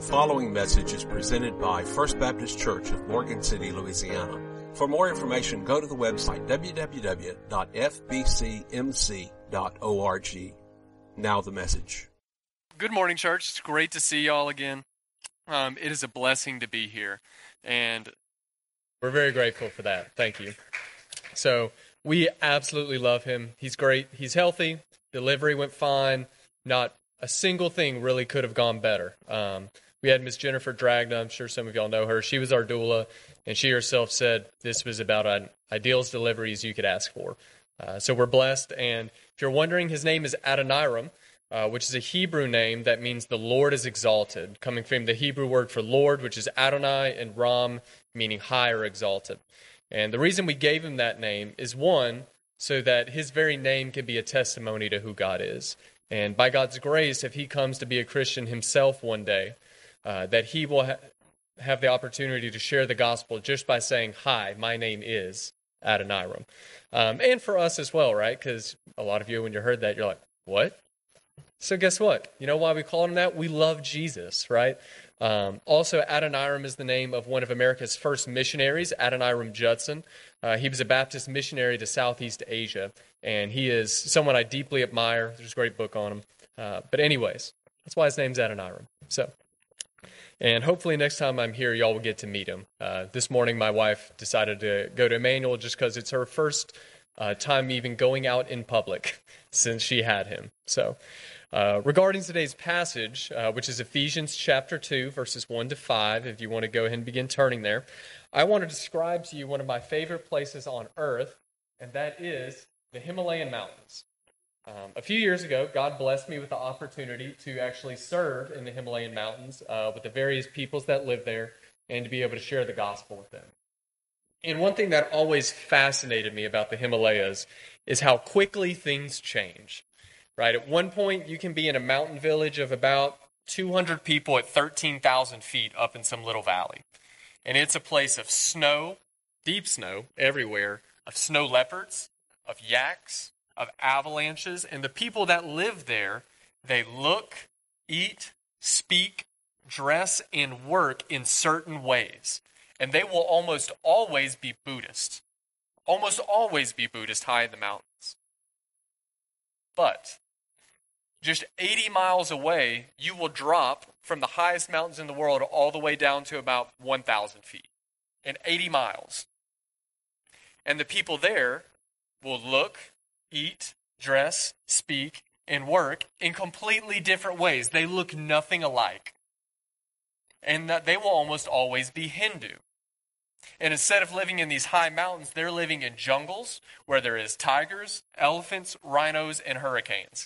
following message is presented by First Baptist Church of Morgan City, Louisiana. For more information, go to the website www.fbcmc.org. Now the message. Good morning, church. It's great to see y'all again. It is a blessing to be here, and we're very grateful for that. Thank you. So we absolutely love him. He's great. He's healthy. Delivery went fine. Not a single thing really could have gone better. We had Miss Jennifer Dragna. I'm sure some of y'all know her. She was our doula, and she herself said this was about an ideal delivery as you could ask for. So we're blessed. And if you're wondering, his name is Adoniram, which is a Hebrew name that means the Lord is exalted, coming from the Hebrew word for Lord, which is Adonai, and Ram, meaning high or exalted. And the reason we gave him that name is, one, so that his very name can be a testimony to who God is. And by God's grace, if he comes to be a Christian himself one day, that he will have the opportunity to share the gospel just by saying, "Hi, my name is Adoniram." And for us as well, right? Because a lot of you, when you heard that, you're like, what? So guess what? You know why we call him that? We love Jesus, right? Also, Adoniram is the name of one of America's first missionaries, Adoniram Judson. He was a Baptist missionary to Southeast Asia, and he is someone I deeply admire. There's a great book on him. But anyways, that's why his name's Adoniram. And hopefully next time I'm here, y'all will get to meet him. This morning, my wife decided to go to Emmanuel just because it's her first time even going out in public since she had him. So regarding today's passage, which is Ephesians chapter 2, verses 1 to 5, if you want to go ahead and begin turning there, I want to describe to you one of my favorite places on earth, and that is the Himalayan mountains. A few years ago, God blessed me with the opportunity to actually serve in the Himalayan mountains with the various peoples that live there and to be able to share the gospel with them. And one thing that always fascinated me about the Himalayas is how quickly things change. Right? At one point, you can be in a mountain village of about 200 people at 13,000 feet up in some little valley. And it's a place of snow, deep snow everywhere, of snow leopards, of yaks, of avalanches. And the people that live there, they look, eat, speak, dress, and work in certain ways. And they will almost always be Buddhist. Almost always be Buddhist high in the mountains. But just 80 miles away, you will drop from the highest mountains in the world all the way down to about 1,000 feet in 80 miles. And the people there will look, eat, dress, speak, and work in completely different ways. They look nothing alike. And that they will almost always be Hindu. And instead of living in these high mountains, they're living in jungles where there is tigers, elephants, rhinos, and hurricanes.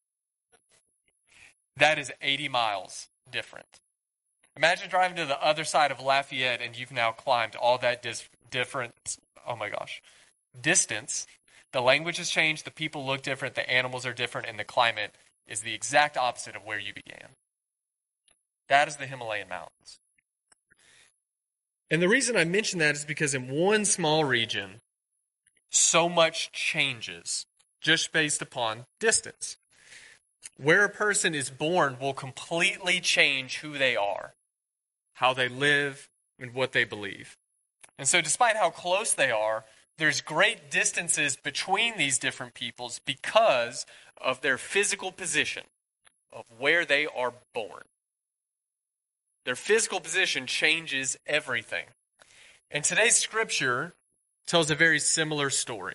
That is 80 miles different. Imagine driving to the other side of Lafayette and you've now climbed all that different, distance. The language has changed, the people look different, the animals are different, and the climate is the exact opposite of where you began. That is the Himalayan mountains. And the reason I mention that is because in one small region, so much changes just based upon distance. Where a person is born will completely change who they are, how they live, and what they believe. And so despite how close they are, there's great distances between these different peoples because of their physical position of where they are born. Their physical position changes everything. And today's scripture tells a very similar story.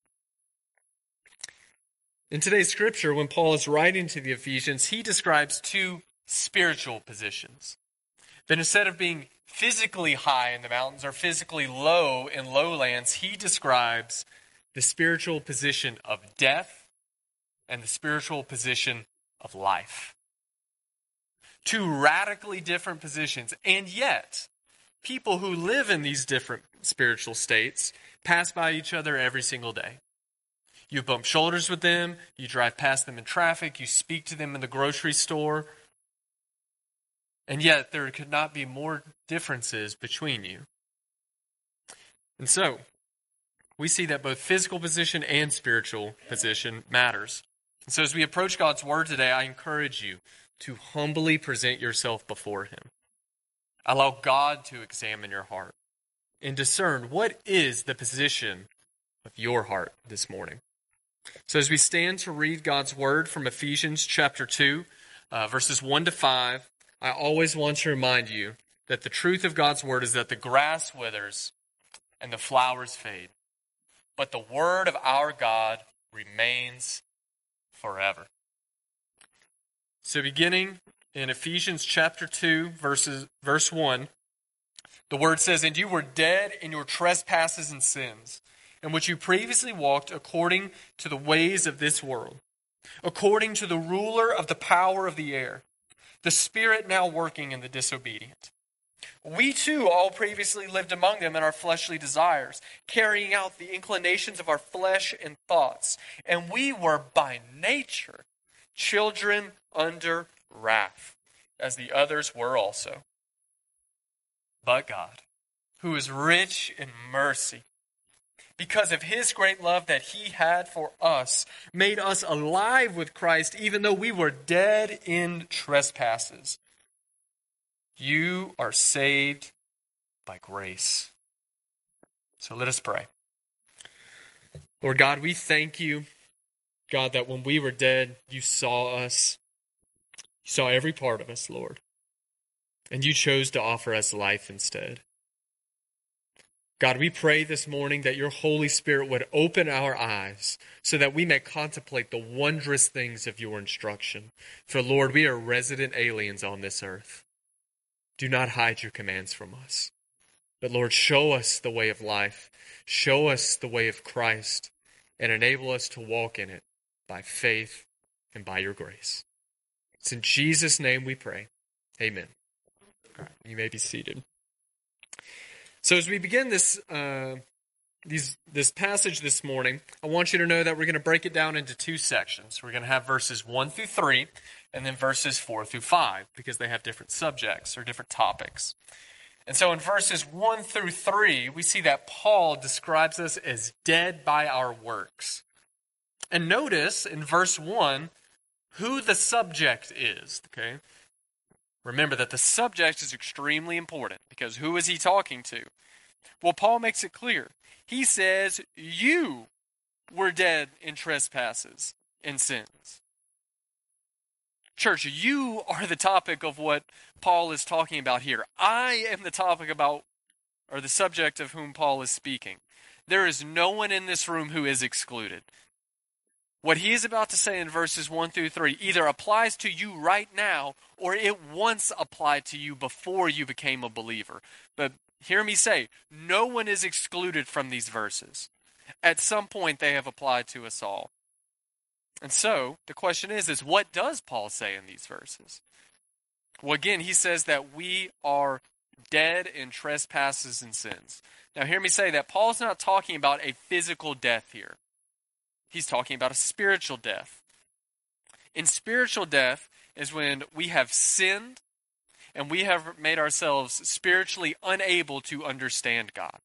In today's scripture, when Paul is writing to the Ephesians, he describes two spiritual positions. That instead of being physically high in the mountains or physically low in lowlands, he describes the spiritual position of death and the spiritual position of life. Two radically different positions, and yet people who live in these different spiritual states pass by each other every single day. You bump shoulders with them, you drive past them in traffic, you speak to them in the grocery store, and yet there could not be more differences between you. And so, we see that both physical position and spiritual position matters. And so as we approach God's Word today, I encourage you to humbly present yourself before him. Allow God to examine your heart and discern what is the position of your heart this morning. So as we stand to read God's word from Ephesians chapter 2, verses 1 to 5, I always want to remind you that the truth of God's word is that the grass withers and the flowers fade, but the word of our God remains forever. So beginning in Ephesians chapter 2, verse 1, the word says, "And you were dead in your trespasses and sins, in which you previously walked according to the ways of this world, according to the ruler of the power of the air, the spirit now working in the disobedient. We too all previously lived among them in our fleshly desires, carrying out the inclinations of our flesh and thoughts. And we were by nature children under wrath, as the others were also. But God, who is rich in mercy, because of his great love that he had for us, made us alive with Christ, even though we were dead in trespasses. You are saved by grace." So let us pray. Lord God, we thank you, God, that when we were dead, you saw us. You saw every part of us, Lord. And you chose to offer us life instead. God, we pray this morning that your Holy Spirit would open our eyes so that we may contemplate the wondrous things of your instruction. For, Lord, we are resident aliens on this earth. Do not hide your commands from us. But, Lord, show us the way of life. Show us the way of Christ and enable us to walk in it by faith and by your grace. It's in Jesus' name we pray. Amen. All right, you may be seated. So as we begin this passage this morning, I want you to know that we're going to break it down into two sections. We're going to have verses 1 through 3 and then verses 4 through 5 because they have different subjects or different topics. And so in verses 1 through 3, we see that Paul describes us as dead by our works. And notice in verse 1 who the subject is, okay? Remember that the subject is extremely important because who is he talking to? Well, Paul makes it clear. He says, you were dead in trespasses and sins. Church, you are the topic of what Paul is talking about here. I am the topic about, or the subject of whom Paul is speaking. There is no one in this room who is excluded. What he is about to say in verses 1 through 3 either applies to you right now or it once applied to you before you became a believer. But hear me say, no one is excluded from these verses. At some point they have applied to us all. And so the question is what does Paul say in these verses? Well, again, he says that we are dead in trespasses and sins. Now hear me say that Paul's not talking about a physical death here. He's talking about a spiritual death. In spiritual death is when we have sinned and we have made ourselves spiritually unable to understand God.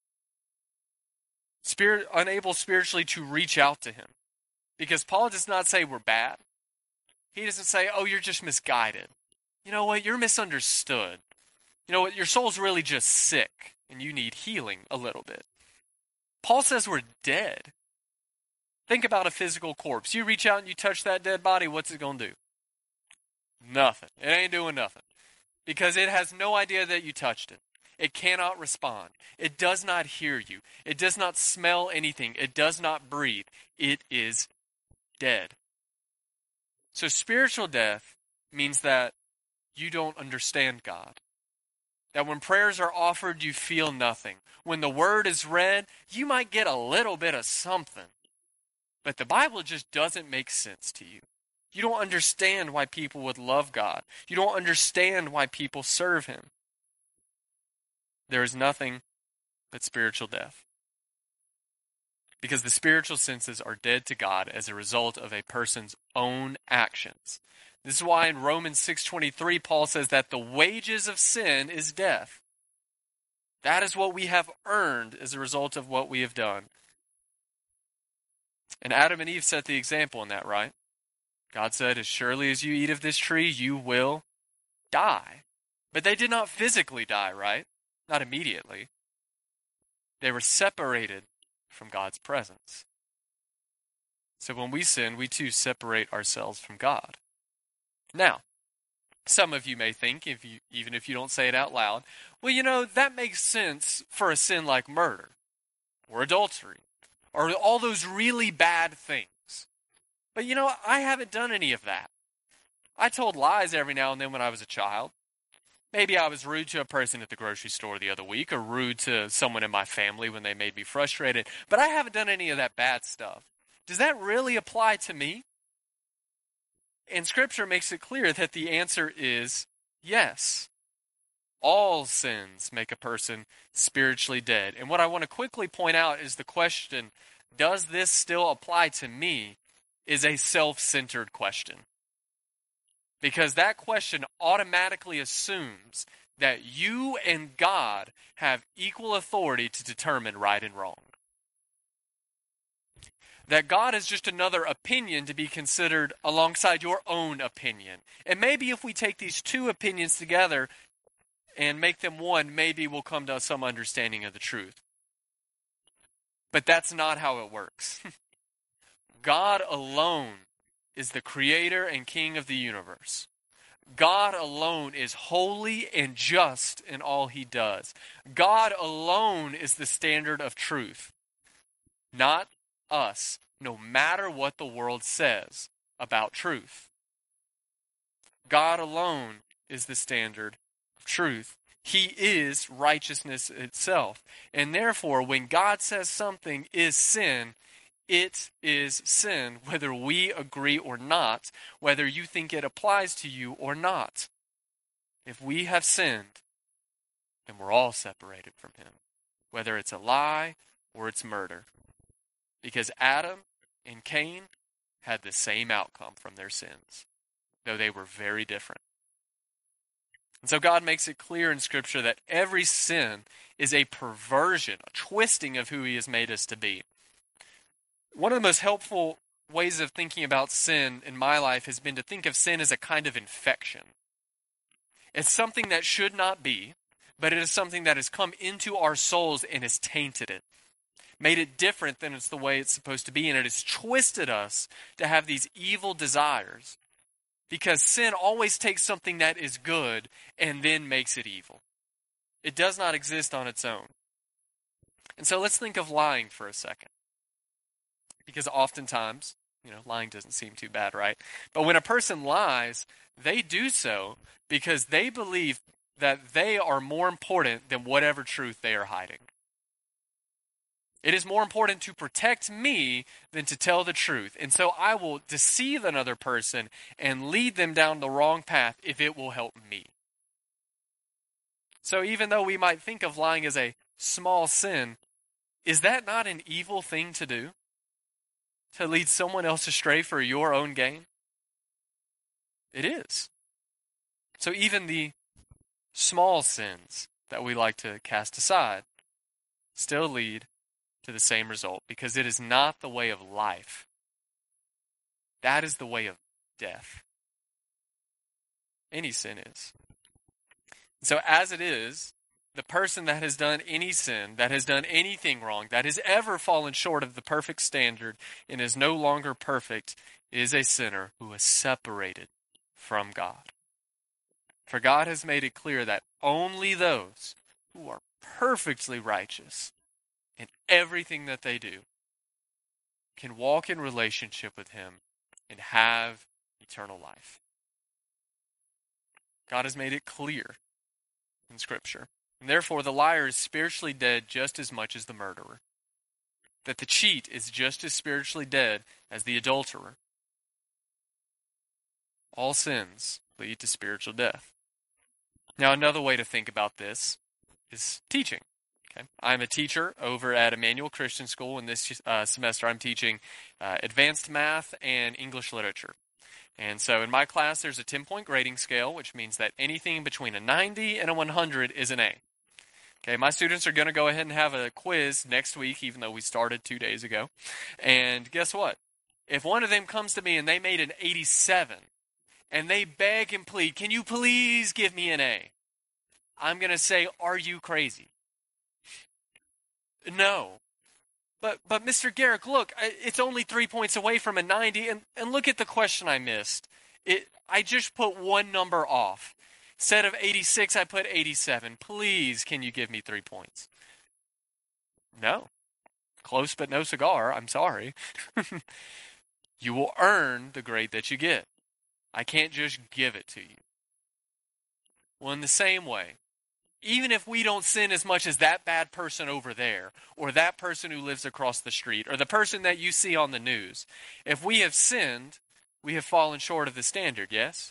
Unable spiritually to reach out to him. Because Paul does not say we're bad. He doesn't say, oh, you're just misguided. You know what? You're misunderstood. You know what? Your soul's really just sick and you need healing a little bit. Paul says we're dead. Think about a physical corpse. You reach out and you touch that dead body, what's it going to do? Nothing. It ain't doing nothing. Because it has no idea that you touched it. It cannot respond. It does not hear you. It does not smell anything. It does not breathe. It is dead. So spiritual death means that you don't understand God. That when prayers are offered, you feel nothing. When the word is read, you might get a little bit of something. But the Bible just doesn't make sense to you. You don't understand why people would love God. You don't understand why people serve him. There is nothing but spiritual death. Because the spiritual senses are dead to God as a result of a person's own actions. This is why in Romans 6:23, Paul says that the wages of sin is death. That is what we have earned as a result of what we have done. And Adam and Eve set the example in that, right? God said, as surely as you eat of this tree, you will die. But they did not physically die, right? Not immediately. They were separated from God's presence. So when we sin, we too separate ourselves from God. Now, some of you may think, even if you don't say it out loud, well, that makes sense for a sin like murder or adultery or all those really bad things. But I haven't done any of that. I told lies every now and then when I was a child. Maybe I was rude to a person at the grocery store the other week or rude to someone in my family when they made me frustrated. But I haven't done any of that bad stuff. Does that really apply to me? And Scripture makes it clear that the answer is yes. All sins make a person spiritually dead. And what I want to quickly point out is the question, does this still apply to me, is a self-centered question. Because that question automatically assumes that you and God have equal authority to determine right and wrong. That God is just another opinion to be considered alongside your own opinion. And maybe if we take these two opinions together and make them one, maybe we'll come to some understanding of the truth. But that's not how it works. God alone is the creator and king of the universe. God alone is holy and just in all he does. God alone is the standard of truth, not us, no matter what the world says about truth. God alone is the standard of truth. He is righteousness itself. And therefore, when God says something is sin, it is sin, whether we agree or not, whether you think it applies to you or not. If we have sinned, then we're all separated from him, whether it's a lie or it's murder. Because Adam and Cain had the same outcome from their sins, though they were very different. And so God makes it clear in Scripture that every sin is a perversion, a twisting of who he has made us to be. One of the most helpful ways of thinking about sin in my life has been to think of sin as a kind of infection. It's something that should not be, but it is something that has come into our souls and has tainted it, made it different than it's the way it's supposed to be, and it has twisted us to have these evil desires. Because sin always takes something that is good and then makes it evil. It does not exist on its own. And so let's think of lying for a second. Because oftentimes, lying doesn't seem too bad, right? But when a person lies, they do so because they believe that they are more important than whatever truth they are hiding. It is more important to protect me than to tell the truth. And so I will deceive another person and lead them down the wrong path if it will help me. So even though we might think of lying as a small sin, is that not an evil thing to do? To lead someone else astray for your own gain? It is. So even the small sins that we like to cast aside still lead to the same result, because it is not the way of life. That is the way of death. Any sin is. So as it is, the person that has done any sin, that has done anything wrong, that has ever fallen short of the perfect standard and is no longer perfect, is a sinner who is separated from God. For God has made it clear that only those who are perfectly righteous in everything that they do can walk in relationship with him and have eternal life. God has made it clear in Scripture. And therefore, the liar is spiritually dead just as much as the murderer. That the cheat is just as spiritually dead as the adulterer. All sins lead to spiritual death. Now, another way to think about this is teaching. Okay? I'm a teacher over at Emmanuel Christian School, and this semester I'm teaching advanced math and English literature. And so in my class, there's a 10-point grading scale, which means that anything between a 90 and a 100 is an A. Okay, my students are going to go ahead and have a quiz next week, even though we started 2 days ago. And guess what? If one of them comes to me and they made an 87, and they beg and plead, can you please give me an A? I'm going to say, are you crazy? No. But Mr. Garrick, look, it's only 3 points away from a 90, and look at the question I missed. I just put one number off. Instead of 86, I put 87. Please, can you give me 3 points? No. Close but no cigar. I'm sorry. You will earn the grade that you get. I can't just give it to you. Well, in the same way, even if we don't sin as much as that bad person over there, or that person who lives across the street, or the person that you see on the news, if we have sinned, we have fallen short of the standard, yes?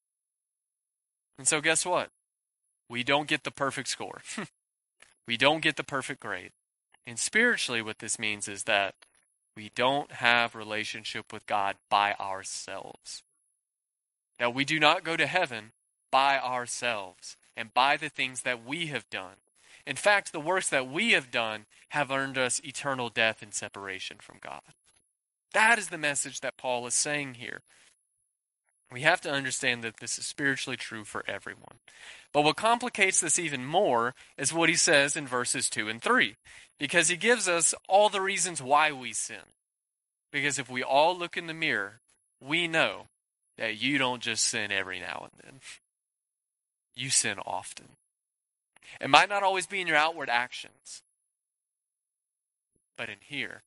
And so guess what? We don't get the perfect score. We don't get the perfect grade. And spiritually, what this means is that we don't have relationship with God by ourselves. That we do not go to heaven by ourselves and by the things that we have done. In fact, the works that we have done have earned us eternal death and separation from God. That is the message that Paul is saying here. We have to understand that this is spiritually true for everyone. But what complicates this even more is what he says in verses 2 and 3. Because he gives us all the reasons why we sin. Because if we all look in the mirror, we know that you don't just sin every now and then. You sin often. It might not always be in your outward actions. But in here,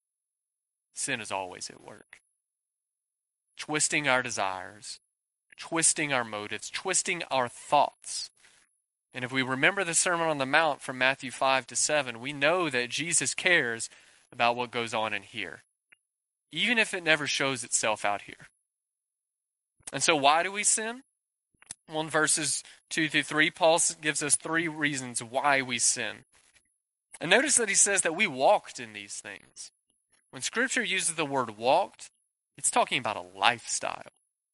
sin is always at work. Twisting our desires, twisting our motives, twisting our thoughts. And if we remember the Sermon on the Mount from Matthew 5 to 7, we know that Jesus cares about what goes on in here, even if it never shows itself out here. And so why do we sin? Well, in verses 2 through 3, Paul gives us 3 reasons why we sin. And notice that he says that we walked in these things. When Scripture uses the word walked, it's talking about a lifestyle.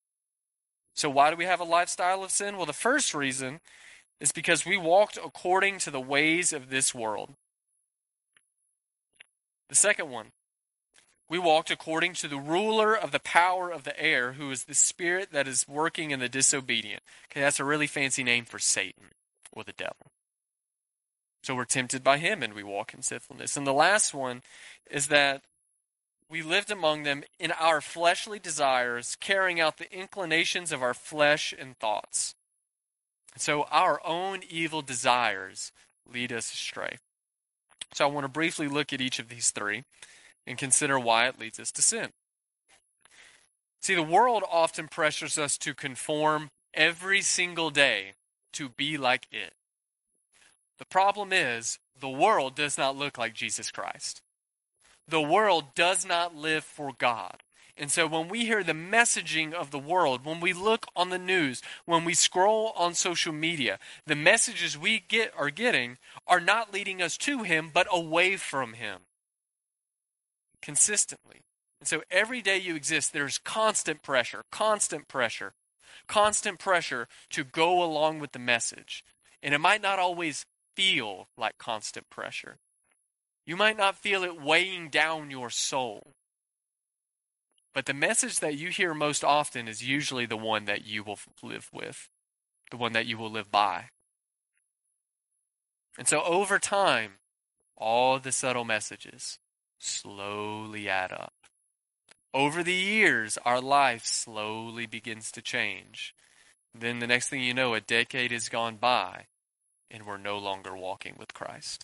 So why do we have a lifestyle of sin? Well, the first reason is because we walked according to the ways of this world. The second one, we walked according to the ruler of the power of the air, who is the spirit that is working in the disobedient. Okay, that's a really fancy name for Satan or the devil. So we're tempted by him and we walk in sinfulness. And the last one is that we lived among them in our fleshly desires, carrying out the inclinations of our flesh and thoughts. So our own evil desires lead us astray. So I want to briefly look at each of these 3 and consider why it leads us to sin. See, the world often pressures us to conform every single day to be like it. The problem is, the world does not look like Jesus Christ. The world does not live for God. And so when we hear the messaging of the world, when we look on the news, when we scroll on social media, the messages we are getting are not leading us to him, but away from him. Consistently. And so every day you exist, there's constant pressure to go along with the message. And it might not always feel like constant pressure. You might not feel it weighing down your soul. But the message that you hear most often is usually the one that you will live with, the one that you will live by. And so over time, all the subtle messages slowly add up. Over the years, our life slowly begins to change. Then the next thing you know, a decade has gone by, and we're no longer walking with Christ.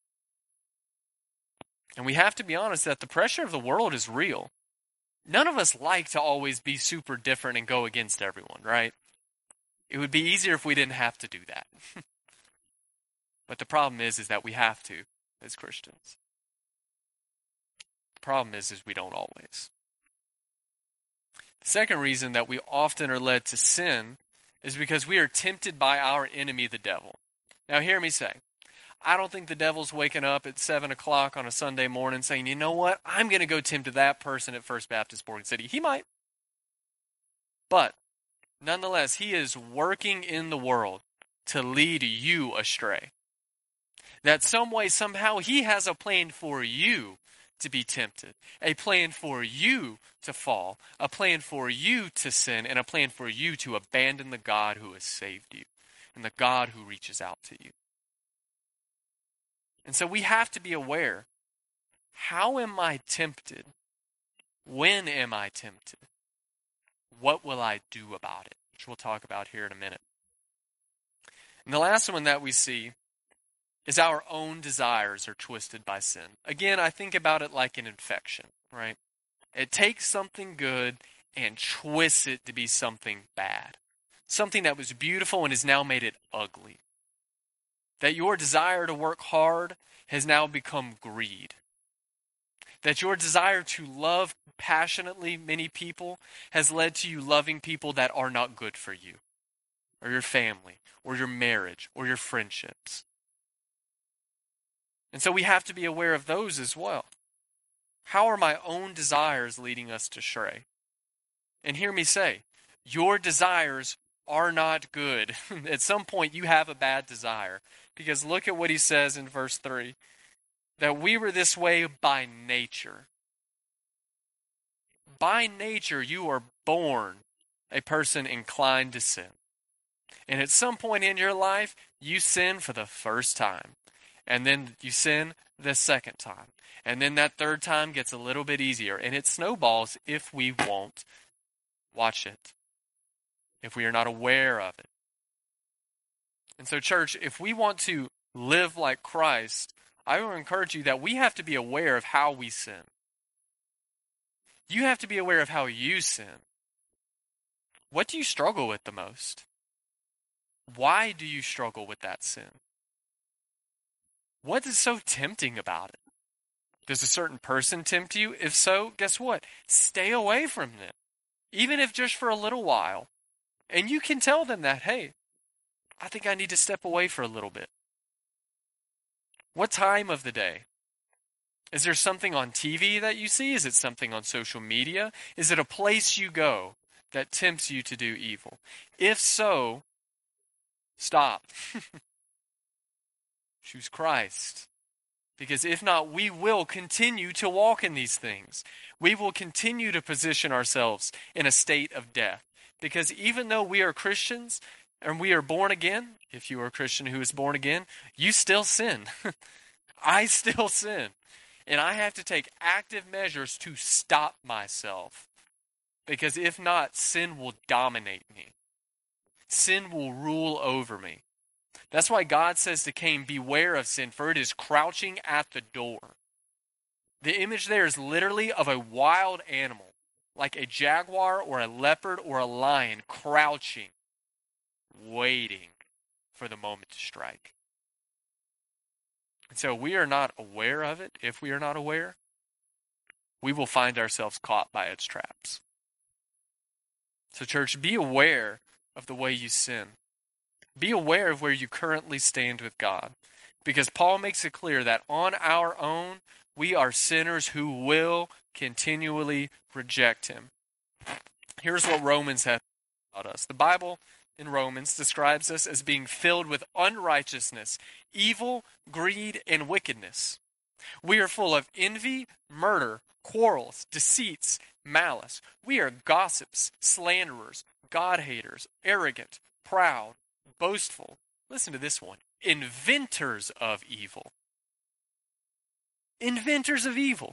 And we have to be honest that the pressure of the world is real. None of us like to always be super different and go against everyone, right? It would be easier if we didn't have to do that. But the problem is that we have to as Christians. The problem is we don't always. The second reason that we often are led to sin is because we are tempted by our enemy, the devil. Now hear me say, I don't think the devil's waking up at 7 o'clock on a Sunday morning saying, you know what, I'm going to go tempt that person at First Baptist Morgan City. He might. But nonetheless, he is working in the world to lead you astray. That some way, somehow, he has a plan for you to be tempted, a plan for you to fall, a plan for you to sin, and a plan for you to abandon the God who has saved you and the God who reaches out to you. And so we have to be aware, how am I tempted? When am I tempted? What will I do about it? Which we'll talk about here in a minute. And the last one that we see is our own desires are twisted by sin. Again, I think about it like an infection, right? It takes something good and twists it to be something bad. Something that was beautiful and has now made it ugly. That your desire to work hard has now become greed. That your desire to love passionately many people has led to you loving people that are not good for you, or your family, or your marriage, or your friendships. And so we have to be aware of those as well. How are my own desires leading us to stray? And hear me say, your desires are not good. At some point you have a bad desire. Because look at what he says in verse 3. That we were this way by nature. By nature you are born a person inclined to sin. And at some point in your life, you sin for the first time. And then you sin the second time. And then that third time gets a little bit easier. And it snowballs if we won't watch it. If we are not aware of it. And so, church, if we want to live like Christ, I will encourage you that we have to be aware of how we sin. You have to be aware of how you sin. What do you struggle with the most? Why do you struggle with that sin? What is so tempting about it? Does a certain person tempt you? If so, guess what? Stay away from them. Even if just for a little while. And you can tell them that, hey, I think I need to step away for a little bit. What time of the day? Is there something on TV that you see? Is it something on social media? Is it a place you go that tempts you to do evil? If so, stop. Choose Christ. Because if not, we will continue to walk in these things. We will continue to position ourselves in a state of death. Because even though we are Christians and we are born again, if you are a Christian who is born again, you still sin. I still sin. And I have to take active measures to stop myself. Because if not, sin will dominate me. Sin will rule over me. That's why God says to Cain, beware of sin, for it is crouching at the door. The image there is literally of a wild animal, like a jaguar or a leopard or a lion crouching, waiting for the moment to strike. And so we are not aware of it. If we are not aware, we will find ourselves caught by its traps. So church, be aware of the way you sin. Be aware of where you currently stand with God. Because Paul makes it clear that on our own, we are sinners who will continually reject him. Here's what Romans has about us. The Bible in Romans describes us as being filled with unrighteousness, evil, greed, and wickedness. We are full of envy, murder, quarrels, deceits, malice. We are gossips, slanderers, God-haters, arrogant, proud, boastful. Listen to this one. Inventors of evil. Inventors of evil.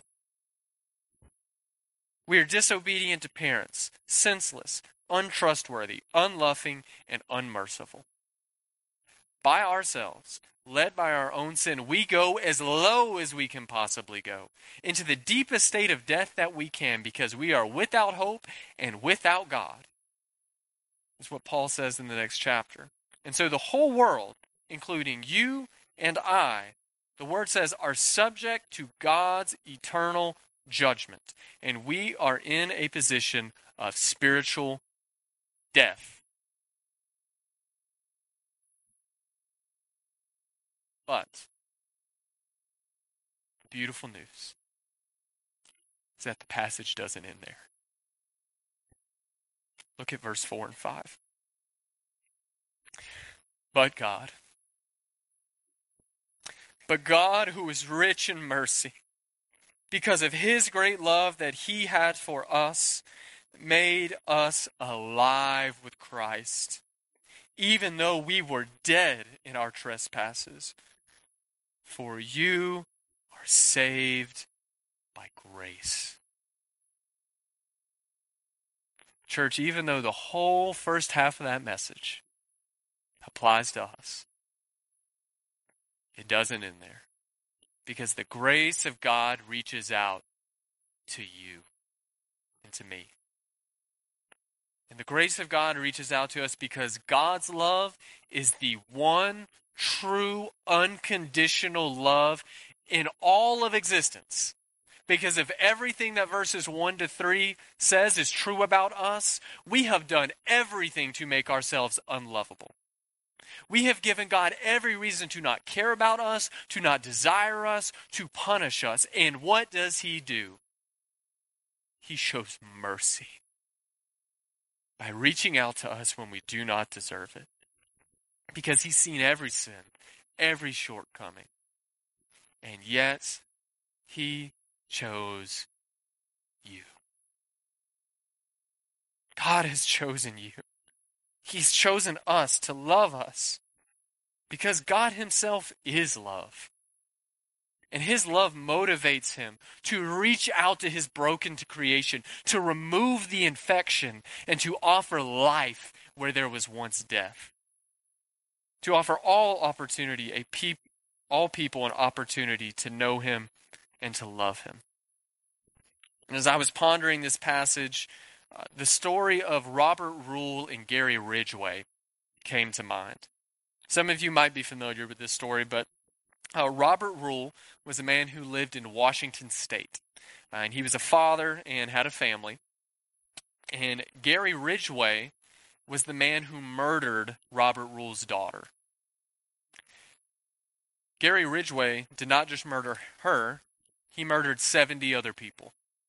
We are disobedient to parents, senseless, untrustworthy, unloving, and unmerciful. By ourselves, led by our own sin, we go as low as we can possibly go, into the deepest state of death that we can, because we are without hope and without God. That's what Paul says in the next chapter. And so the whole world, including you and I, the word says, are subject to God's eternal judgment. And we are in a position of spiritual death. But the beautiful news is that the passage doesn't end there. Look at verse 4 and 5. But God, who is rich in mercy, because of his great love that he had for us, made us alive with Christ, even though we were dead in our trespasses. For you are saved by grace. Church, even though the whole first half of that message applies to us, it doesn't end there. Because the grace of God reaches out to you and to me. And the grace of God reaches out to us because God's love is the one true, unconditional love in all of existence. Because if everything that verses 1 to 3 says is true about us, we have done everything to make ourselves unlovable. We have given God every reason to not care about us, to not desire us, to punish us. And what does he do? He shows mercy by reaching out to us when we do not deserve it. Because he's seen every sin, every shortcoming. And yet, he chose you. God has chosen you. He's chosen us to love us because God himself is love. And his love motivates him to reach out to his broken creation, to remove the infection, and to offer life where there was once death. To offer all people an opportunity to know him and to love him. And as I was pondering this passage, the story of Robert Rule and Gary Ridgway came to mind. Some of you might be familiar with this story, but Robert Rule was a man who lived in Washington State. And he was a father and had a family. And Gary Ridgway was the man who murdered Robert Rule's daughter. Gary Ridgway did not just murder her, he murdered 70 other people.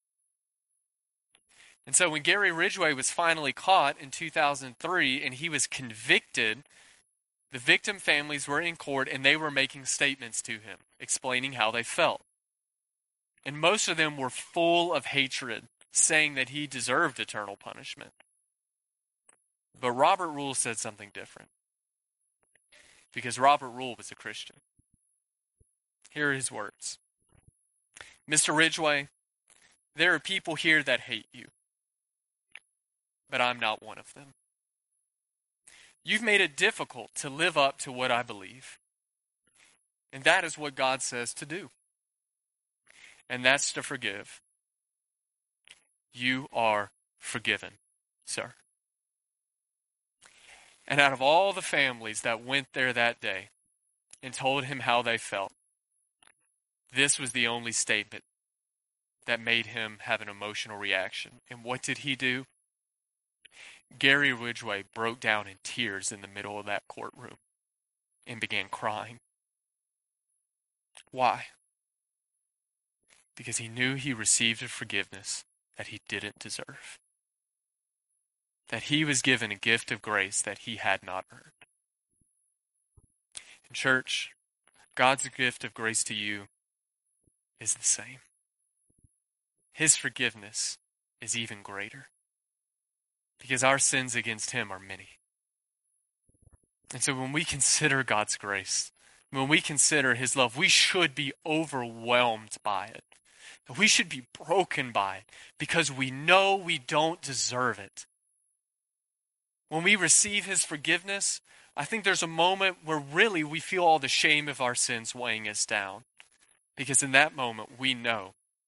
And so when Gary Ridgway was finally caught in 2003 and he was convicted, the victim families were in court and they were making statements to him, explaining how they felt. And most of them were full of hatred, saying that he deserved eternal punishment. But Robert Rule said something different. Because Robert Rule was a Christian. Here are his words. Mr. Ridgway, there are people here that hate you. But I'm not one of them. You've made it difficult to live up to what I believe. And that is what God says to do. And that's to forgive. You are forgiven, sir. And out of all the families that went there that day and told him how they felt, this was the only statement that made him have an emotional reaction. And what did he do? Gary Ridgway broke down in tears in the middle of that courtroom and began crying. Why? Because he knew he received a forgiveness that he didn't deserve. That he was given a gift of grace that he had not earned. In church, God's gift of grace to you is the same. His forgiveness is even greater. Because our sins against him are many. And so when we consider God's grace, when we consider his love, we should be overwhelmed by it. We should be broken by it because we know we don't deserve it. When we receive his forgiveness, I think there's a moment where really we feel all the shame of our sins weighing us down. Because in that moment we know,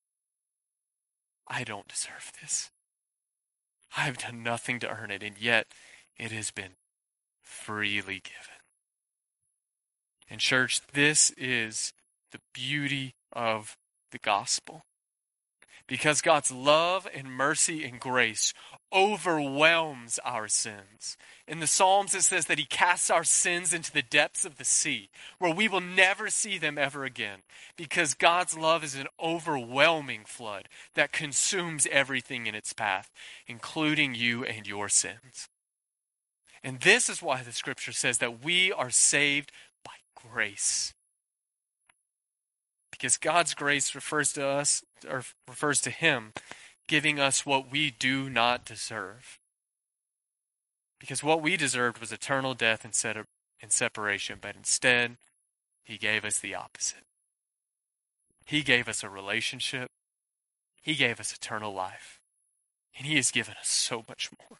I don't deserve this. I've done nothing to earn it, and yet it has been freely given. And church, this is the beauty of the gospel. Because God's love and mercy and grace overwhelms our sins. In the Psalms it says that he casts our sins into the depths of the sea, where we will never see them ever again. Because God's love is an overwhelming flood that consumes everything in its path, including you and your sins. And this is why the scripture says that we are saved by grace. Because God's grace refers to us, or refers to him, giving us what we do not deserve. Because what we deserved was eternal death and separation, but instead, he gave us the opposite. He gave us a relationship. He gave us eternal life. And he has given us so much more.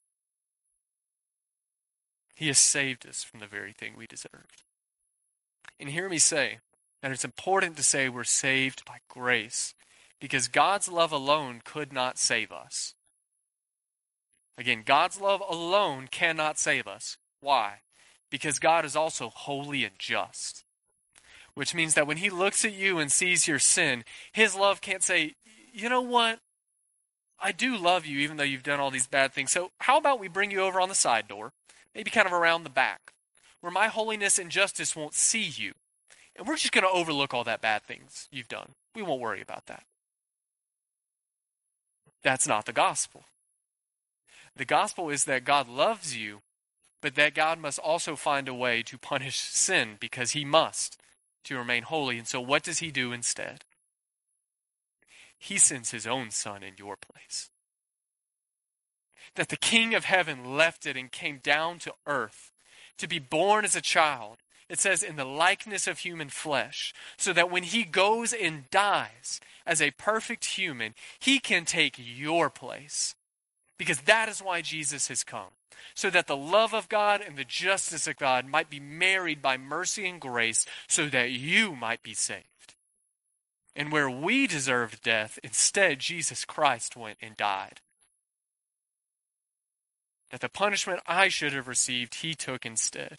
He has saved us from the very thing we deserved. And hear me say that it's important to say we're saved by grace, because God's love alone could not save us. Again, God's love alone cannot save us. Why? Because God is also holy and just. Which means that when he looks at you and sees your sin, his love can't say, you know what? I do love you even though you've done all these bad things. So how about we bring you over on the side door, maybe kind of around the back, where my holiness and justice won't see you. And we're just going to overlook all that bad things you've done. We won't worry about that. That's not the gospel. The gospel is that God loves you, but that God must also find a way to punish sin, because he must, to remain holy. And so what does he do instead? He sends his own son in your place. That the King of heaven left it and came down to earth to be born as a child. It says in the likeness of human flesh, so that when he goes and dies as a perfect human, he can take your place. Because that is why Jesus has come. So that the love of God and the justice of God might be married by mercy and grace, so that you might be saved. And where we deserved death, instead Jesus Christ went and died. That the punishment I should have received, he took instead.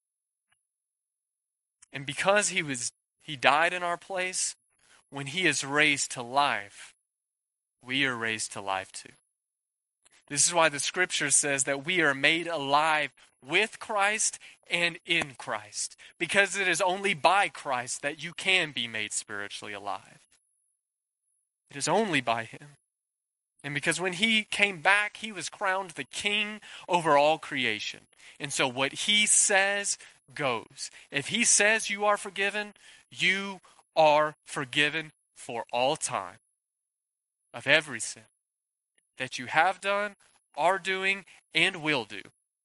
And because he died in our place, when he is raised to life, we are raised to life too. This is why the scripture says that we are made alive with Christ and in Christ. Because it is only by Christ that you can be made spiritually alive. It is only by him. And because when he came back, he was crowned the king over all creation. And so what he says goes. If he says you are forgiven, you are forgiven for all time of every sin that you have done, are doing, and will do.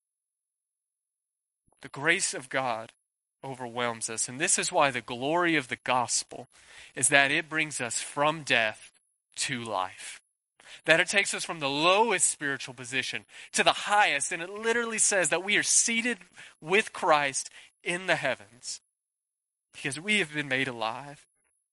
The grace of God overwhelms us. And this is why the glory of the gospel is that it brings us from death to life. That it takes us from the lowest spiritual position to the highest. And it literally says that we are seated with Christ in the heavens because we have been made alive.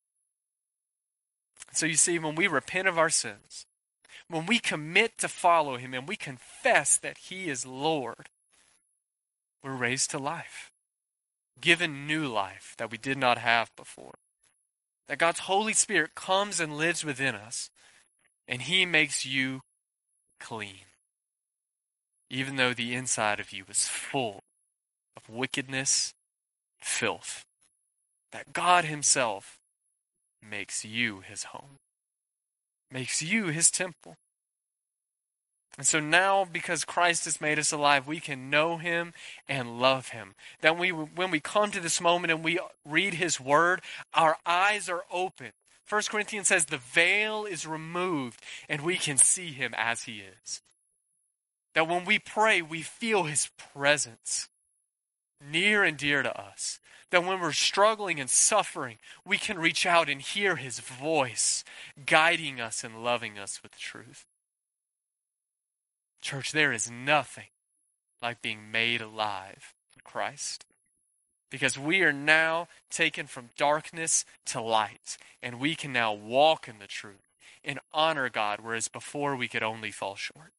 So you see, when we repent of our sins, when we commit to follow him and we confess that he is Lord, we're raised to life, given new life that we did not have before. That God's Holy Spirit comes and lives within us, and he makes you clean, even though the inside of you is full of wickedness, filth. That God himself makes you his home, makes you his temple. And so now, because Christ has made us alive, we can know him and love him. That when we come to this moment and we read his word, our eyes are open. 1 Corinthians says the veil is removed and we can see him as he is. That when we pray, we feel his presence near and dear to us. That when we're struggling and suffering, we can reach out and hear his voice guiding us and loving us with truth. Church, there is nothing like being made alive in Christ. Because we are now taken from darkness to light. And we can now walk in the truth and honor God, whereas before we could only fall short.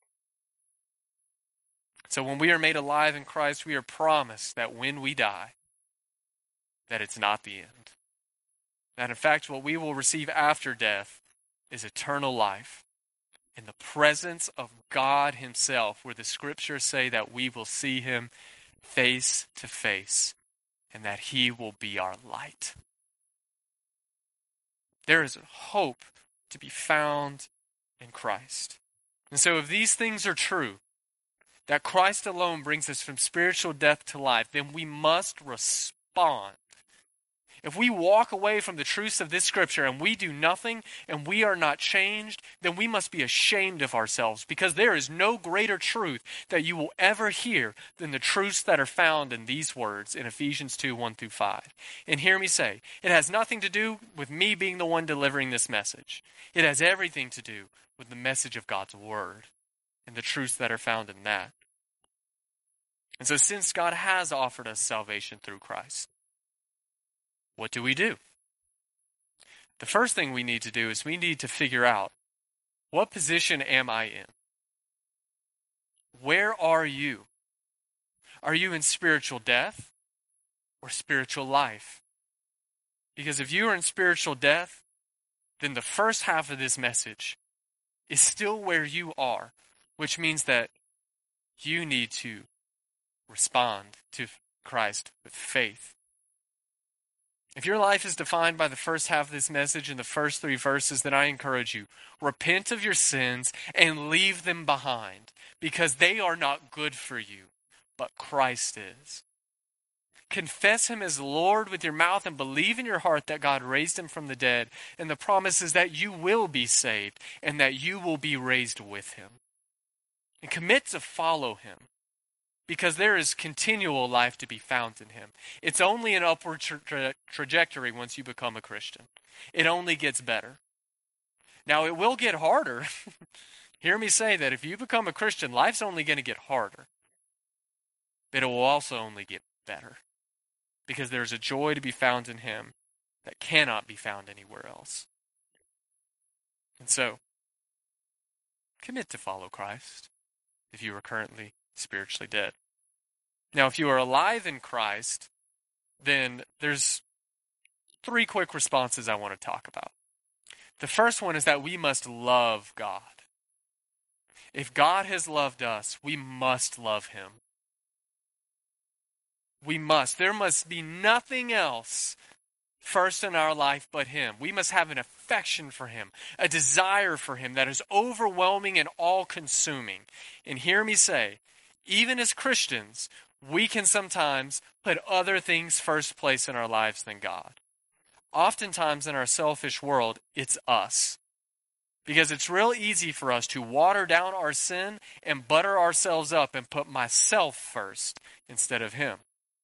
So when we are made alive in Christ, we are promised that when we die, that it's not the end. That in fact, what we will receive after death is eternal life in the presence of God himself, where the scriptures say that we will see him face to face and that he will be our light. There is a hope to be found in Christ. And so if these things are true, that Christ alone brings us from spiritual death to life, then we must respond If we walk away from the truths of this scripture and we do nothing and we are not changed, then we must be ashamed of ourselves, because there is no greater truth that you will ever hear than the truths that are found in these words in Ephesians 2, 1 through 5. And hear me say, it has nothing to do with me being the one delivering this message. It has everything to do with the message of God's word and the truths that are found in that. And so since God has offered us salvation through Christ, what do we do? The first thing we need to do is we need to figure out, what position am I in? Where are you? Are you in spiritual death or spiritual life? Because if you are in spiritual death, then the first half of this message is still where you are, which means that you need to respond to Christ with faith. If your life is defined by the first half of this message and the first 3 verses, then I encourage you, repent of your sins and leave them behind, because they are not good for you, but Christ is. Confess him as Lord with your mouth and believe in your heart that God raised him from the dead, and the promise is that you will be saved and that you will be raised with him. And commit to follow him, because there is continual life to be found in him. It's only an upward trajectory once you become a Christian. It only gets better. Now, it will get harder. Hear me say that if you become a Christian, life's only going to get harder. But it will also only get better, because there's a joy to be found in him that cannot be found anywhere else. And so, commit to follow Christ if you are currently spiritually dead. Now, if you are alive in Christ, then there's 3 quick responses I want to talk about. The first one is that we must love God. If God has loved us, we must love him. We must. There must be nothing else first in our life but him. We must have an affection for him, a desire for him that is overwhelming and all-consuming. And hear me say, even as Christians, we can sometimes put other things first place in our lives than God. Oftentimes in our selfish world, it's us. Because it's real easy for us to water down our sin and butter ourselves up and put myself first instead of him.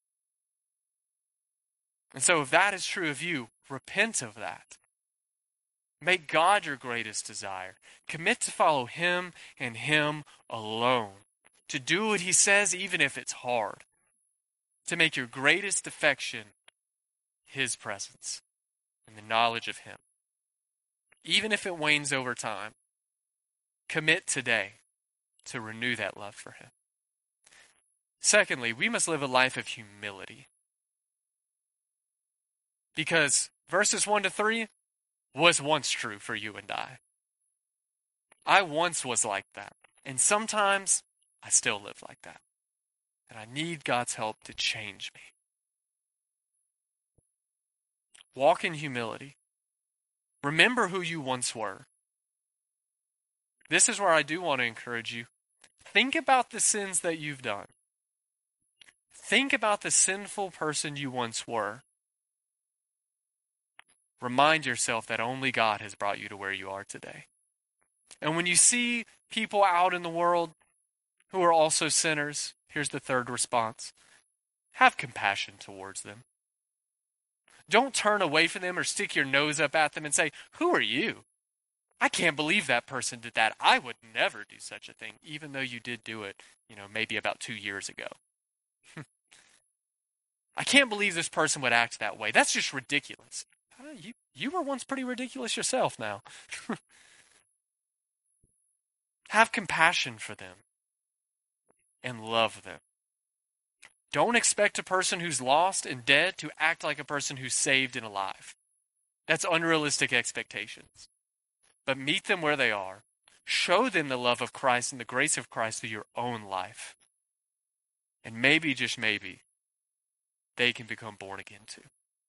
And so if that is true of you, repent of that. Make God your greatest desire. Commit to follow him and him alone. To do what he says even if it's hard. To make your greatest affection his presence and the knowledge of him. Even if it wanes over time, commit today to renew that love for him. Secondly, we must live a life of humility. Because verses 1 to 3 was once true for you and I. I once was like that. And sometimes I still live like that. And I need God's help to change me. Walk in humility. Remember who you once were. This is where I do want to encourage you. Think about the sins that you've done. Think about the sinful person you once were. Remind yourself that only God has brought you to where you are today. And when you see people out in the world who are also sinners, here's the third response. Have compassion towards them. Don't turn away from them or stick your nose up at them and say, "Who are you? I can't believe that person did that. I would never do such a thing," even though you did do it, maybe about 2 years ago. I can't believe this person would act that way. That's just ridiculous. You were once pretty ridiculous yourself now. Have compassion for them and love them. Don't expect a person who's lost and dead to act like a person who's saved and alive. That's unrealistic expectations. But meet them where they are. Show them the love of Christ and the grace of Christ through your own life. And maybe, just maybe, they can become born again too.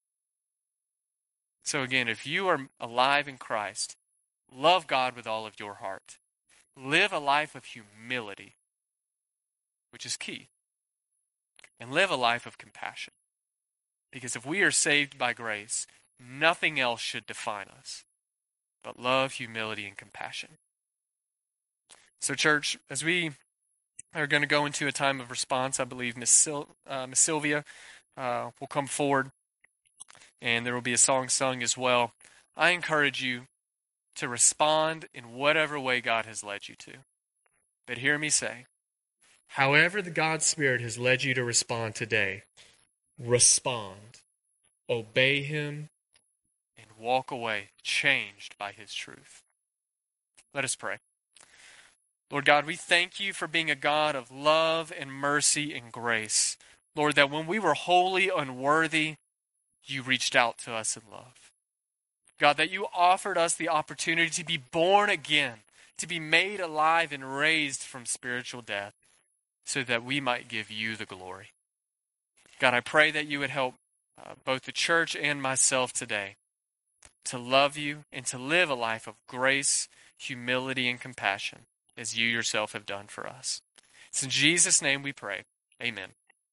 So again, if you are alive in Christ, love God with all of your heart. Live a life of humility, which is key. And live a life of compassion. Because if we are saved by grace, nothing else should define us but love, humility, and compassion. So church, as we are going to go into a time of response, I believe Miss Sylvia will come forward, and there will be a song sung as well. I encourage you to respond in whatever way God has led you to. But hear me say, however the God's Spirit has led you to respond today, respond, obey Him, and walk away changed by His truth. Let us pray. Lord God, we thank you for being a God of love and mercy and grace. Lord, that when we were wholly unworthy, you reached out to us in love. God, that you offered us the opportunity to be born again, to be made alive and raised from spiritual death, so that we might give you the glory. God, I pray that you would help both the church and myself today to love you and to live a life of grace, humility, and compassion, as you yourself have done for us. It's in Jesus' name we pray. Amen.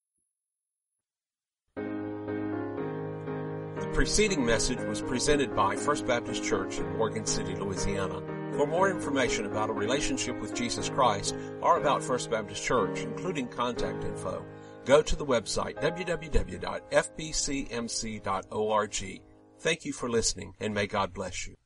The preceding message was presented by First Baptist Church in Morgan City, Louisiana. For more information about a relationship with Jesus Christ or about First Baptist Church, including contact info, go to the website www.fbcmc.org. Thank you for listening, and may God bless you.